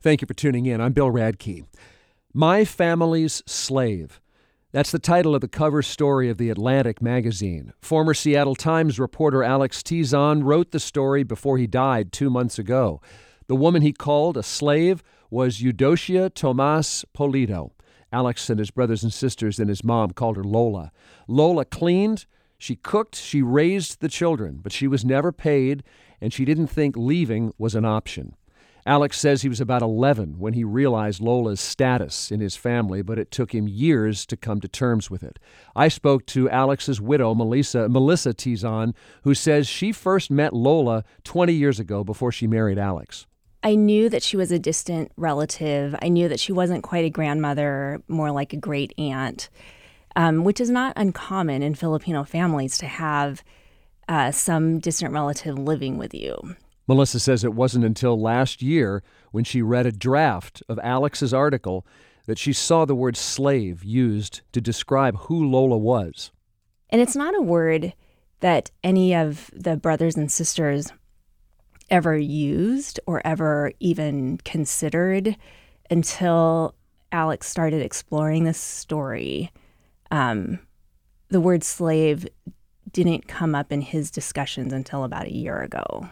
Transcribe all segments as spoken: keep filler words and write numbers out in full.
Thank you for tuning in. I'm Bill Radke. My Family's Slave. That's the title of the cover story of The Atlantic magazine. Former Seattle Times reporter Alex Tizon wrote the story before he died two months ago. The woman he called a slave was Eudocia Tomas Polito. Alex and his brothers and sisters and his mom called her Lola. Lola cleaned, she cooked, she raised the children, but she was never paid, and she didn't think leaving was an option. Alex says he was about eleven when he realized Lola's status in his family, but it took him years to come to terms with it. I spoke to Alex's widow, Melissa, Melissa Tizon, who says she first met Lola twenty years ago before she married Alex. I knew that she was a distant relative. I knew that she wasn't quite a grandmother, more like a great aunt, um, which is not uncommon in Filipino families to have uh, some distant relative living with you. Melissa says it wasn't until last year when she read a draft of Alex's article that she saw the word slave used to describe who Lola was. And it's not a word that any of the brothers and sisters ever used or ever even considered until Alex started exploring this story. Um, the word slave didn't come up in his discussions until about a year ago.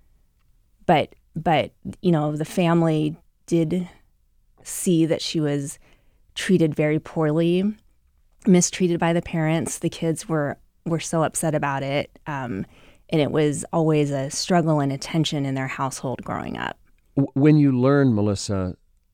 But, but you know, the family did see that she was treated very poorly, mistreated by the parents. The kids were, were so upset about it. Um, and it was always a struggle and a tension in their household growing up. When you learned, Melissa,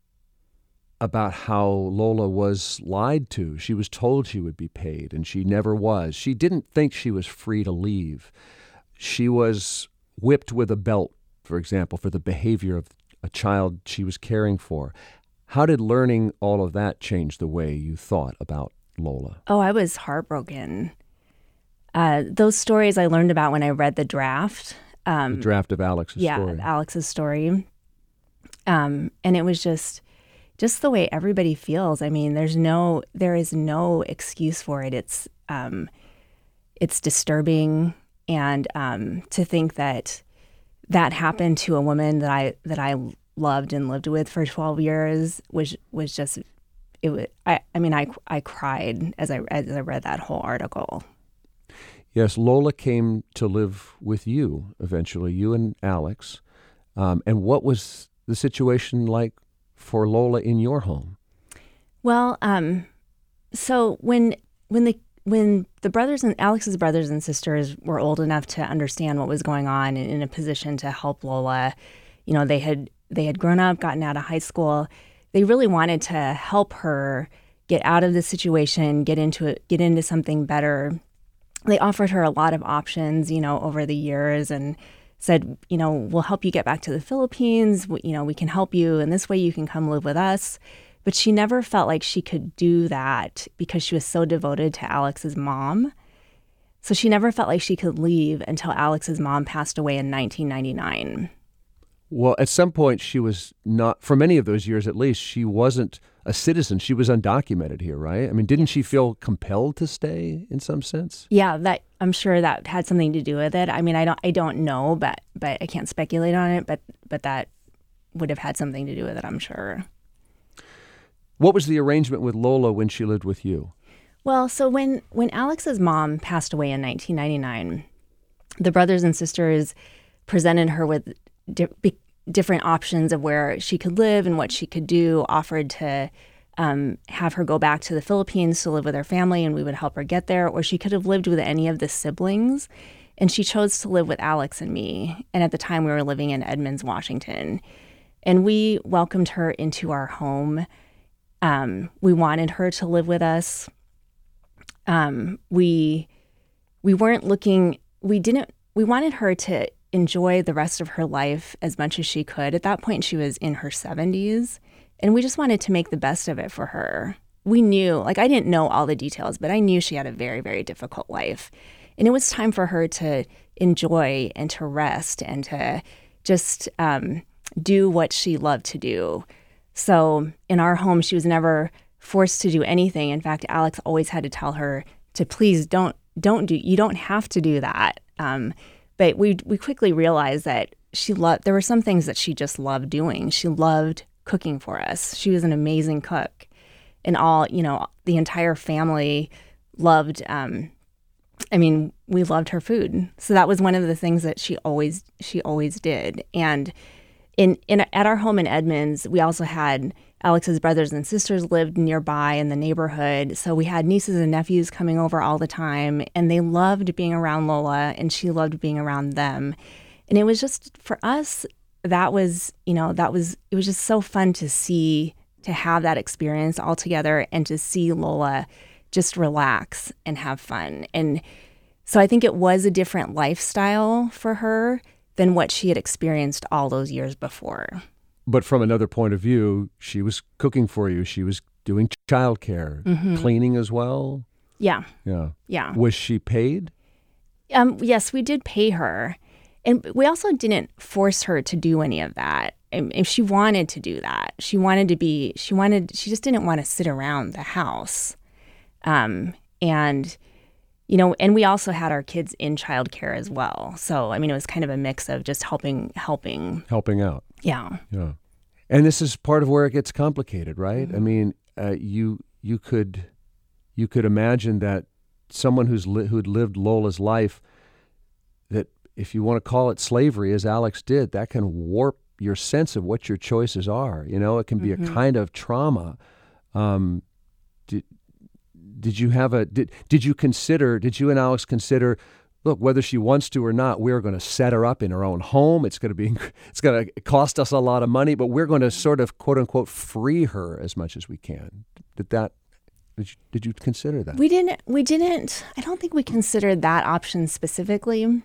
about how Lola was lied to, she was told she would be paid, and she never was. She didn't think she was free to leave. She was whipped with a belt, for example, for the behavior of a child she was caring for. How did learning all of that change the way you thought about Lola? Oh, I was heartbroken. Uh, those stories I learned about when I read the draft. Um, the draft of Alex's yeah, story. Yeah, Alex's story. Um, and it was just, just the way everybody feels. I mean, there's no, there is no excuse for it. It's, um, it's disturbing, and um, to think that that happened to a woman that I that I loved and lived with for twelve years was was just it was I, I mean I I cried as I as I read that whole article. Yes, Lola came to live with you eventually, you and Alex. Um, and what was the situation like for Lola in your home? Well, um, so when when the When the brothers and Alex's brothers and sisters were old enough to understand what was going on and in a position to help Lola, you know, they had they had grown up, gotten out of high school. They really wanted to help her get out of the situation, get into it, get into something better. They offered her a lot of options, you know, over the years, and said, you know, we'll help you get back to the Philippines. We, you know, we can help you, and this way you can come live with us. But she never felt like she could do that because she was so devoted to Alex's mom. So she never felt like she could leave until Alex's mom passed away in nineteen ninety-nine. Well, at some point she was not, for many of those years at least, she wasn't a citizen. She was undocumented here, right? I mean, didn't she feel compelled to stay in some sense? Yeah, that I'm sure that had something to do with it. I mean, I don't I don't know, but but I can't speculate on it, but but that would have had something to do with it, I'm sure. What was the arrangement with Lola when she lived with you? Well, so when, when Alex's mom passed away in nineteen ninety-nine, the brothers and sisters presented her with di- different options of where she could live and what she could do, offered to um, have her go back to the Philippines to live with her family, and we would help her get there, or she could have lived with any of the siblings. And she chose to live with Alex and me. And at the time, we were living in Edmonds, Washington. And we welcomed her into our home. Um, we wanted her to live with us. Um, we we weren't looking, we didn't, we wanted her to enjoy the rest of her life as much as she could. At that point, she was in her seventies, and we just wanted to make the best of it for her. We knew, like, I didn't know all the details, but I knew she had a very, very difficult life. And it was time for her to enjoy and to rest and to just um, do what she loved to do. So in our home, she was never forced to do anything. In fact, Alex always had to tell her to please don't don't do. You don't have to do that. Um, but we we quickly realized that she loved. There were some things that she just loved doing. She loved cooking for us. She was an amazing cook. And all, you know, the entire family loved, um, I mean, we loved her food. So that was one of the things that she always, she always did. And in, in at our home in Edmonds, we also had Alex's brothers and sisters lived nearby in the neighborhood. So we had nieces and nephews coming over all the time, and they loved being around Lola, and she loved being around them. And it was just, for us, that was, you know, that was, it was just so fun to see, to have that experience all together and to see Lola just relax and have fun. And so I think it was a different lifestyle for her than what she had experienced all those years before. But from another point of view, she was cooking for you. She was doing childcare, mm-hmm. cleaning as well. Yeah. Yeah. Yeah. Was she paid? Um, yes, we did pay her. And we also didn't force her to do any of that. If she wanted to do that, she wanted to be, she wanted, she just didn't want to sit around the house. Um, and, you know, and we also had our kids in childcare as well. So, I mean, it was kind of a mix of just helping, helping. Helping out. Yeah. Yeah. And this is part of where it gets complicated, right? Mm-hmm. I mean, uh, you you could you could imagine that someone who's li- who'd lived Lola's life, that if you want to call it slavery, as Alex did, that can warp your sense of what your choices are. You know, it can be mm-hmm. a kind of trauma. Um, did did you have a did did you consider? Did you and Alex consider? Look, whether she wants to or not, we're going to set her up in her own home. It's going to be, it's going to cost us a lot of money, but we're going to sort of, quote unquote, free her as much as we can. Did that, did you, did you consider that? We didn't, we didn't, I don't think we considered that option specifically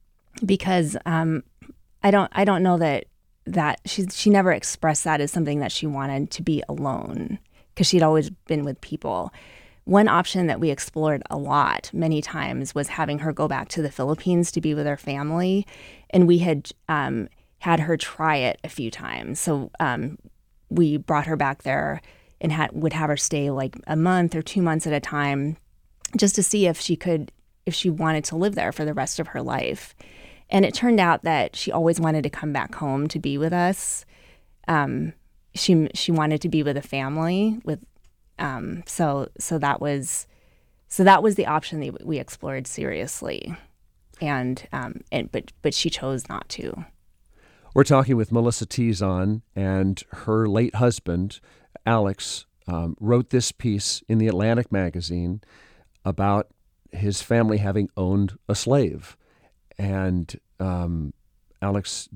because um, I don't, I don't know that, that she, she never expressed that as something that she wanted to be alone because she'd always been with people. One option that we explored a lot, many times, was having her go back to the Philippines to be with her family. And we had um, had her try it a few times. So um, we brought her back there and had, would have her stay like a month or two months at a time just to see if she could, if she wanted to live there for the rest of her life. And it turned out that she always wanted to come back home to be with us. Um, she she wanted to be with a family, with Um, so, so that was, so that was the option that we explored seriously, and, um, and, but, but she chose not to. We're talking with Melissa Tizon, and her late husband, Alex, um, wrote this piece in the Atlantic magazine about his family having owned a slave. And, um, Alex,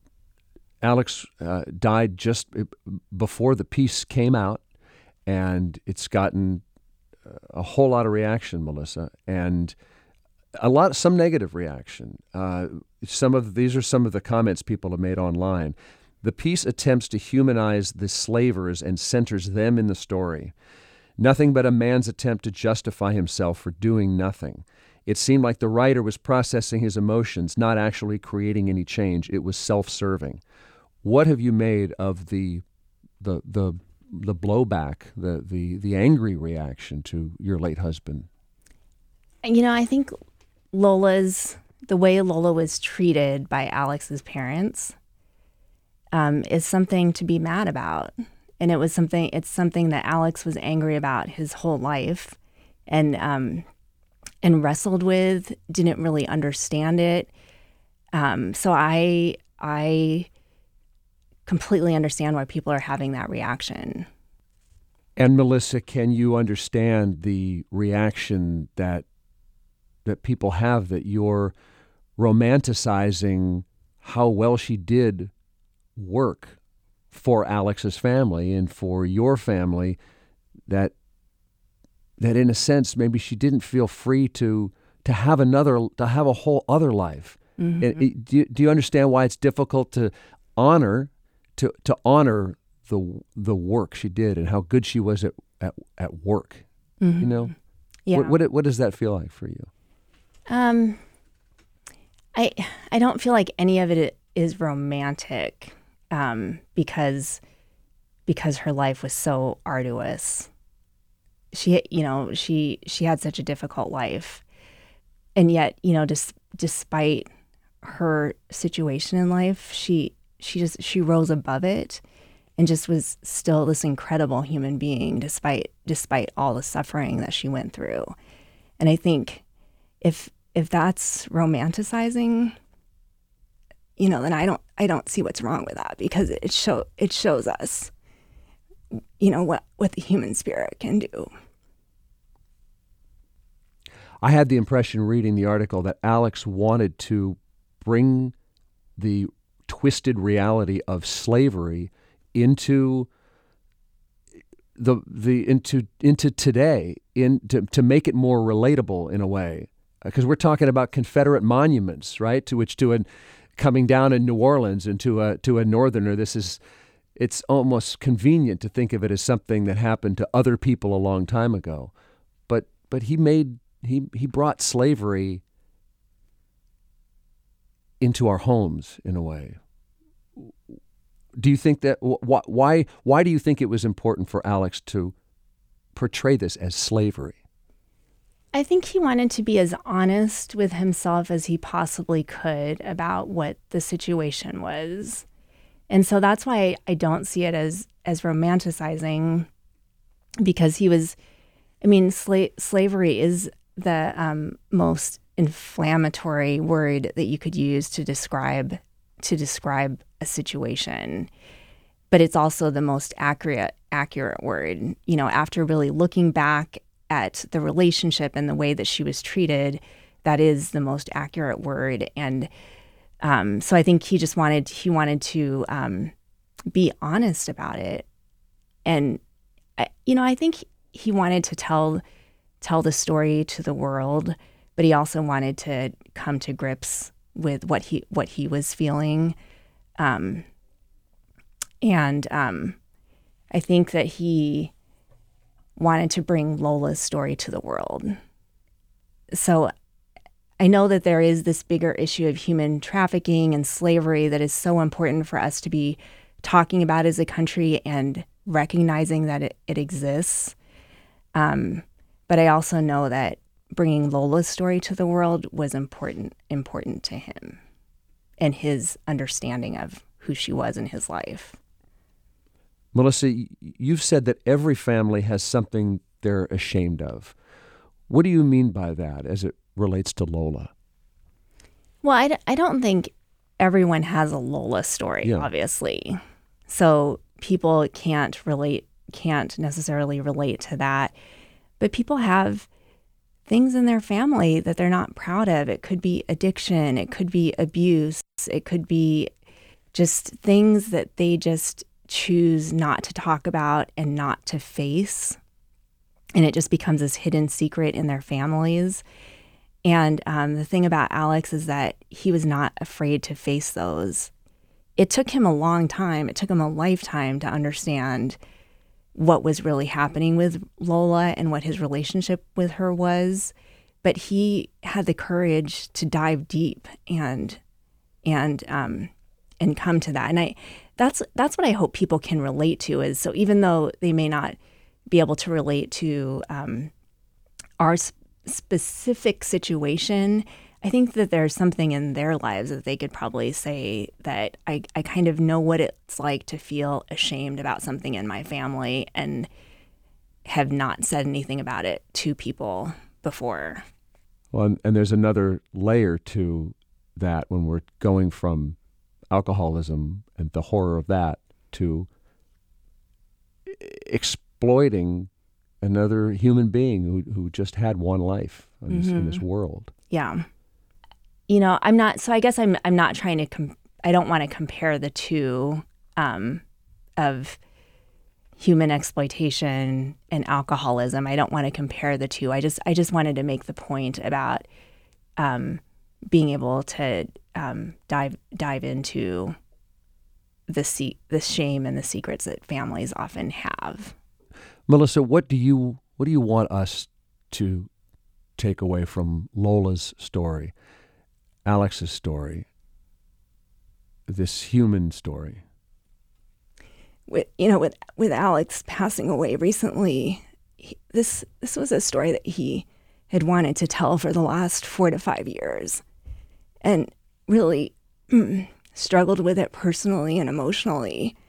Alex, uh, died just before the piece came out. And it's gotten a whole lot of reaction, Melissa, and a lot, some negative reaction. Uh, some of these are some of the comments people have made online. The piece attempts to humanize the slavers and centers them in the story. Nothing but a man's attempt to justify himself for doing nothing. It seemed like the writer was processing his emotions, not actually creating any change. It was self-serving. What have you made of the the the the blowback, the, the, the angry reaction to your late husband? You know, I think Lola's, the way Lola was treated by Alex's parents um, is something to be mad about. And it was something, it's something that Alex was angry about his whole life and, um, and wrestled with, didn't really understand it. Um, so I, I, completely understand why people are having that reaction. And Melissa, can you understand the reaction that that people have that you're romanticizing how well she did work for Alex's family and for your family, that that in a sense maybe she didn't feel free to to have another to have a whole other life? Mm-hmm. And it, do you, do you understand why it's difficult to honor to to honor the the work she did and how good she was at at, at work? Mm-hmm. You know, yeah. What, what what does that feel like for you? Um, I I don't feel like any of it is romantic, um, because because her life was so arduous. She you know she she had such a difficult life, and yet you know dis, despite her situation in life, she. She just she rose above it, and just was still this incredible human being despite despite all the suffering that she went through. And I think if if that's romanticizing, you know, then I don't I don't see what's wrong with that, because it show it shows us, you know, what what the human spirit can do. I had the impression reading the article that Alex wanted to bring the twisted reality of slavery into the the into into today, in to, to make it more relatable in a way, because we're talking about Confederate monuments, right? To which to an coming down in New Orleans, and to a to a Northerner, this is it's almost convenient to think of it as something that happened to other people a long time ago, but but he made he he brought slavery into our homes in a way. Do you think that wh- why why do you think it was important for Alex to portray this as slavery? I think he wanted to be as honest with himself as he possibly could about what the situation was. And so that's why I don't see it as as romanticizing, because he was, I mean, sla- slavery is the um, most inflammatory word that you could use to describe to describe a situation, but it's also the most accurate accurate word. You know, after really looking back at the relationship and the way that she was treated, that is the most accurate word. And um, so I think he just wanted he wanted to um, be honest about it, and I, you know, I think he wanted to tell tell the story to the world, but he also wanted to come to grips with what he what he was feeling, um, and um, I think that he wanted to bring Lola's story to the world. So I know that there is this bigger issue of human trafficking and slavery that is so important for us to be talking about as a country and recognizing that it, it exists. Um, but I also know that bringing Lola's story to the world was important important to him and his understanding of who she was in his life. Melissa, you've said that every family has something they're ashamed of. What do you mean by that as it relates to Lola? Well, I, d- I don't think everyone has a Lola story, yeah. Obviously. So people can't relate, can't necessarily relate to that. But people have things in their family that they're not proud of. It could be addiction. It could be abuse. It could be just things that they just choose not to talk about and not to face. And it just becomes this hidden secret in their families. And um, the thing about Alex is that he was not afraid to face those. It took him a long time. It took him a lifetime to understand what was really happening with Lola and what his relationship with her was. But he had the courage to dive deep and and um, and come to that. And I that's that's what I hope people can relate to, is so even though they may not be able to relate to um, our sp- specific situation, I think that there's something in their lives that they could probably say that I, I kind of know what it's like to feel ashamed about something in my family and have not said anything about it to people before. Well, and, and there's another layer to that when we're going from alcoholism and the horror of that to exploiting another human being who who just had one life in this, mm-hmm. in this world. Yeah. You know, I'm not, so I guess I'm I'm not trying to, com- I don't want to compare the two um, of human exploitation and alcoholism. I don't want to compare the two. I just, I just wanted to make the point about um, being able to um, dive dive into the se- the shame and the secrets that families often have. Melissa, what do you what do you want us to take away from Lola's story, Alex's story, this human story? With you know, with with Alex passing away recently, he, this this was a story that he had wanted to tell for the last four to five years, and really mm, struggled with it personally and emotionally.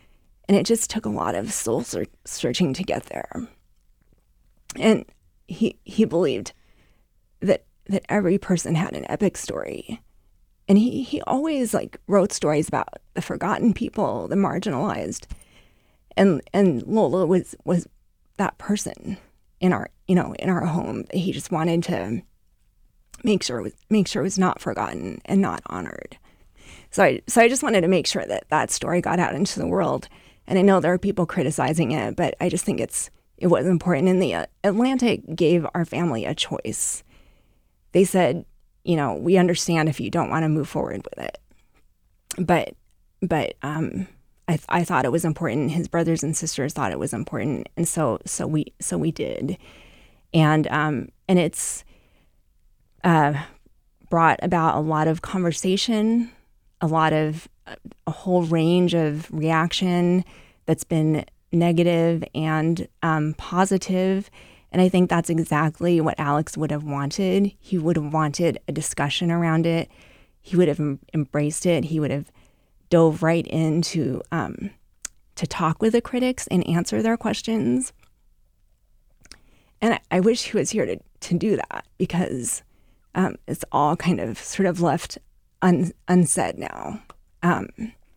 And it just took a lot of soul ser- searching to get there. And he he believed that that every person had an epic story. And he, he always like wrote stories about the forgotten people, the marginalized. And and Lola was was that person in our you know in our home. He just wanted to make sure it was make sure it was not forgotten and not honored. So I so I just wanted to make sure that that story got out into the world. And I know there are people criticizing it, but I just think it's it was important. And the uh, Atlantic gave our family a choice. They said, you know, we understand if you don't want to move forward with it, but but um, I I thought it was important. His brothers and sisters thought it was important, and so so we so we did, and um and it's uh, brought about a lot of conversation, a lot of a whole range of reaction that's been negative and um, positive. And I think that's exactly what Alex would have wanted. He would have wanted a discussion around it. He would have em- embraced it. He would have dove right into um, to talk with the critics and answer their questions. And I, I wish he was here to, to do that, because um, it's all kind of sort of left un, unsaid now. Um,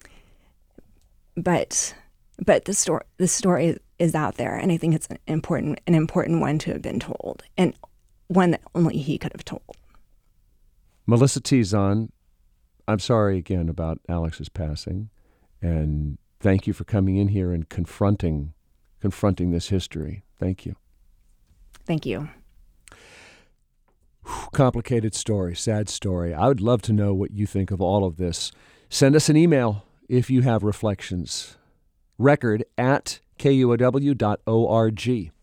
but but the story the story is out there, and I think it's an important an important one to have been told, and one that only he could have told. Melissa Tizon, I'm sorry again about Alex's passing, and thank you for coming in here and confronting confronting this history. Thank you. Thank you. Complicated story, sad story. I would love to know what you think of all of this. Send us an email if you have reflections. Record at K U O W dot org.